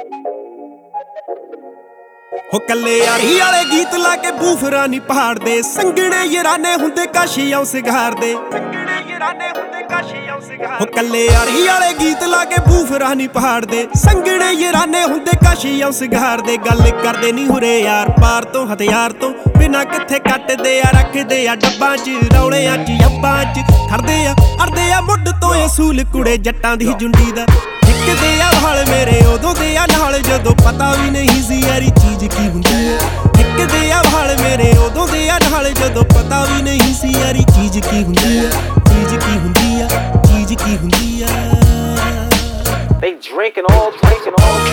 ਹੋ ਕੱਲੇ ਯਾਰੀ ਵਾਲੇ ਗੀਤ ਲਾ ਕੇ ਬੂਫਰਾਂ ਨੀ ਪਹਾੜਦੇ, ਸੰਗਣੇ ਯਾਰਾਨੇ ਹੁੰਦੇ ਕਾਸ਼ੀਆਂ ਸਿਗਾਰਦੇ, ਹੋ ਕੱਲੇ ਯਾਰੀ ਵਾਲੇ ਗੀਤ ਲਾ ਕੇ ਬੂਫਰਾਂ ਨੀ ਪਹਾੜਦੇ, ਸੰਗਣੇ ਯਾਰਾਨੇ ਹੁੰਦੇ ਕਾਸ਼ੀਆਂ ਸਿਗਾਰਦੇ। ਗੱਲ ਕਰਦੇ ਨੀ ਹੁਰੇ ਯਾਰ ਪਾਰ ਤੋਂ ਹਥਿਆਰ ਤੋਂ ਬਿਨਾ ਕਿੱਥੇ ਕੱਟਦੇ ਆ, ਰੱਖਦੇ ਆ ਡੱਬਾਂ 'ਚ ਰੌਲਿਆਂ 'ਚ ਅੱਬਾਂ 'ਚ ਖੜਦੇ ਆ ਅੜਦੇ ਆ ਮੁੱਢ ਤੋਂ ਅਸੂਲ ਕੁੜੇ ਜੱਟਾਂ ਦੀ ਜੁੰਡੀ ਦਾ। ਹਿੱਕਦੇ ਆ ਵਾਲ ਮੇਰੇ ਉਦੋਂ ਦੇ ਆ ਨਾਲ ਜਦੋਂ ਪਤਾ ਵੀ ਨਹੀਂ ਸੀ ਯਾਰੀ ਚੀਜ਼ ਕੀ ਹੁੰਦੀ ਆ। ਹਿੱਕਦੇ ਆ ਵਾਲ ਮੇਰੇ ਉਦੋਂ ਦੇ ਆ ਨਾਲ ਜਦੋਂ ਪਤਾ ਵੀ ਨਹੀਂ ਸੀ ਯਾਰੀ ਚੀਜ਼ ਕੀ ਹੁੰਦੀ ਆ, ਚੀਜ਼ ਕੀ ਹੁੰਦੀ ਆ, ਚੀਜ਼ ਕੀ ਹੁੰਦੀ ਆ। They drinking all drinking all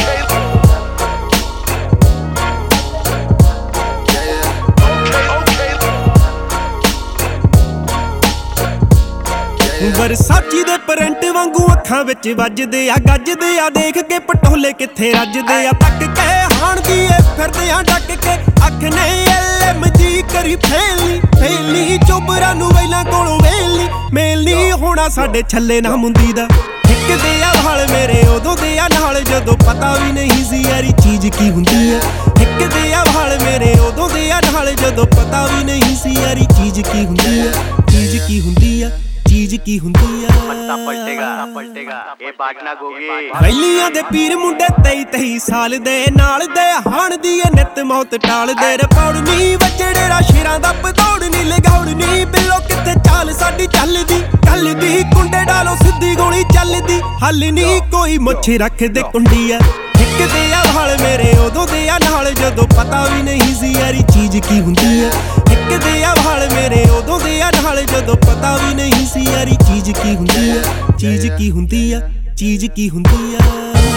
ਵਰਸਾਚੀ ਦੇ ਪ੍ਰਿੰਟ ਵਾਂਗੂ ਅੱਖਾਂ ਵਿੱਚ ਵੱਜਦੇ ਆ, ਗੱਜਦੇ ਆ ਦੇਖ ਕੇ ਪਟੋਲੇ ਕਿੱਥੇ ਰੱਜਦੇ ਆ। ਤੱਕ ਕੇ ਹਾਣ ਦੀ ਏ ਫਿਰਦੇ ਆ ਡੱਕ ਕੇ, ਅੱਖ ਨੇ LMG ਕਰੀ ਫੇਲੀ ਫੇਲੀ, ਚੋਬਰਾਂ ਨੂੰ ਵੈਲਾਂ ਕੋਲੋਂ ਵੇਲੀ ਮੇਲੀ ਹੋਣਾ ਸਾਡੇ ਛੱਲੇ ਨਾ ਮੁੰਦੀ ਦਾ। ਹਿੱਕਦੇ ਆ ਵਾਲ ਮੇਰੇ ਉਦੋਂ ਦੇ ਆ ਨਾਲ ਜਦੋਂ ਪਤਾ ਵੀ ਨਹੀਂ ਸੀ ਯਾਰੀ ਚੀਜ਼ ਕੀ ਹੁੰਦੀ ਆ। ਹਿੱਕਦੇ ਆ ਵਾਲ ਮੇਰੇ ਉਦੋਂ ਦੇ ਆ ਨਾਲ ਜਦੋਂ ਪਤਾ ਵੀ ਨਹੀਂ ਸੀ ਯਾਰੀ ਚੀਜ਼ ਕੀ ਹੁੰਦੀ ਆ, ਚੀਜ਼ ਕੀ ਹੁੰਦੀ ਆ, ਚੀਜ਼ ਕੀ ਹੁੰਦੀ ਆ। ਪਲਟੇਗਾ ਇਹ ਬਾਟਨਾ ਗੋਗੀ ਵੈਲੀਆਂ ਦੇ ਪੀਰ ਮੁੰਡੇ 23 ਸਾਲ ਦੇ ਨਾਲ ਦੇ ਹਾਣ ਦੀ ਇਹ ਨਿੱਤ ਮੌਤ ਟਾਲਦੇ। ਰਪੌੜਨੀ ਵੱਜੜੇ ਰਾਸ਼ੀਰਾਂ ਦਾ ਪਦੌੜਨੀ ਲਗਾਉੜਨੀ ਬਿੱਲੋ ਕਿੱਥੇ ਚਾਲ ਸਾਡੀ ਚੱਲਦੀ ਕੱਲਦੀ, ਕੁੰਡੇ ਡਾਲੋ ਸਿੱਧੀ ਗੋਲੀ ਚੱਲਦੀ ਹੱਲ ਨੀ ਕੋਈ ਮੁੱਛ ਰੱਖਦੇ ਕੁੰਡੀ ਆ। ਹਿੱਕਦੇ ਆ ਵਾਲ ਮੇਰੇ ਉਦੋਂ ਦੇ ਆ ਨਾਲ ਜਦੋਂ ਪਤਾ ਵੀ ਨਹੀਂ ਸੀ ਯਾਰੀ ਚੀਜ਼ ਕੀ ਹੁੰਦੀ ਆ। ਹਿੱਕਦੇ ਆ ਵਾਲ ਮੇਰੇ ਉਦੋਂ ਦੇ ਆ ਨਾਲ ਜਦੋਂ ਪਤਾ ਵੀ ਨਹੀਂ ਸੀ ਯਾਰੀ ਚੀਜ਼ ਕੀ ਹੁੰਦੀ ਆ, ਚੀਜ਼ ਕੀ ਹੁੰਦੀ ਆ, ਚੀਜ਼ ਕੀ ਹੁੰਦੀ ਆ।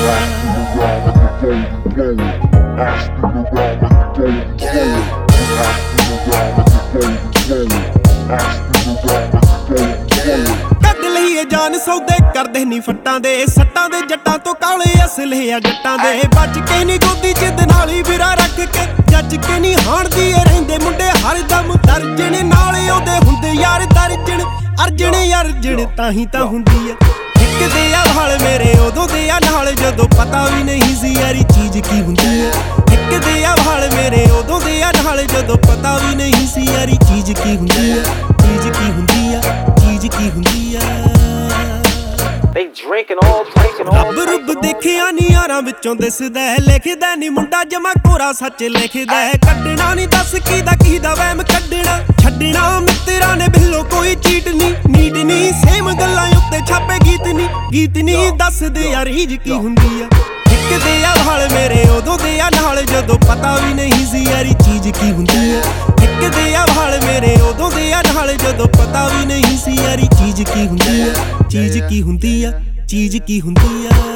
ਕੱਢ ਲਈਏ ਜਾਨ ਸੌਦੇ ਕਰਦੇ ਨੀ ਫੱਟਾਂ ਦੇ, ਸੱਟਾਂ ਦੇ ਜੱਟਾਂ ਤੋਂ ਕਾਲੇ ਅਸਲੇ ਆ ਜੱਟਾਂ ਦੇ। ਬਚ ਕੇ ਨੀ ਗੋਦੀ ਚ ਦਨਾਲੀ ਵਿਰਾ ਰੱਖ ਕੇ, ਜੱਜ ਕੇ ਨੀ ਹਾਣਦੀ ਏ ਰਹਿੰਦੇ ਮੁੰਡੇ ਹਰਦਮ ਦਰਜਣ ਨਾਲ ਉਹਦੇ ਹੁੰਦੇ ਯਾਰ ਦਰਜਣ ਅਰਜਣ ਤਾਂ ਹੀ ਤਾਂ ਹੁੰਦੀ ਆ। ਹਿੱਕਦੇ ਆ ਵਾਲ ਮੇਰੇ ਉਦੋਂ ਦੇ ਆ ਨਾਲ ਜਦੋਂ ਪਤਾ ਵੀ ਨਹੀਂ ਸੀ ਯਾਰੀ ਚੀਜ਼ ਕੀ ਹੁੰਦੀ ਆ। ਹਿੱਕਦੇ ਆ ਵਾਲ ਮੇਰੇ ਉਦੋਂ ਦੇ ਆ ਨਾਲ ਜਦੋਂ ਪਤਾ ਵੀ ਨਹੀਂ ਸੀ ਯਾਰੀ ਚੀਜ਼ ਕੀ ਹੁੰਦੀ ਆ, ਚੀਜ਼ ਕੀ ਹੁੰਦੀ ਆ, ਚੀਜ਼ ਕੀ ਹੁੰਦੀ ਆ। They drinking all drinking all ਰੱਬ ਰੁੱਬ ਦੇਖਿਆ ਨੀ ਯਾਰਾਂ ਵਿੱਚੋਂ ਦਿਸਦਾ, ਲਿਖਦਾ ਨੀ ਮੁੰਡਾ ਜਮਾ ਕੋਰਾ ਸੱਚ ਲਿਖਦਾ। ਕੱਢਣਾ ਨੀ ਦੱਸ ਕਿਹਦਾ ਵਹਿਮ ਕੱਢਣਾ, ਛੱਡਣਾ ਮਿੱਤਰਾਂ ਨੇ ਬਿੱਲੋ ਕੋਈ ਚੀਟ ਨੀ ਨੀਟ ਨੀ, ਸੇਮ ਗੱਲਾਂ ਉੱਤੇ ਛਾਪੇ ਗੀਤ ਨੀ ਦੱਸਦੇ ਯਾਰ ਰੀਝ ਕੀ ਹੁੰਦੀ ਆ। ਹਿੱਕਦੇ ਆ ਵਾਲ ਮੇਰੇ ਉਦੋਂ ਦੇ ਆ ਨਾਲ ਜਦੋਂ ਪਤਾ ਵੀ ਨਹੀਂ ਸੀ ਯਾਰੀ ਚੀਜ਼ ਕੀ ਹੁੰਦੀ ਆ। ਹਿੱਕਦੇ ਆ ਵਾਲ ਮੇਰੇ ਉਦੋਂ ਦੇ ਆ ਨਾਲ ਜਦੋਂ ਪਤਾ ਵੀ ਨਹੀਂ ਸੀ ਯਾਰੀ ਚੀਜ਼ ਕੀ ਹੁੰਦੀ ਆ, ਚੀਜ਼ ਕੀ ਹੁੰਦੀ ਆ, ਚੀਜ਼ ਕੀ ਹੁੰਦੀ ਆ।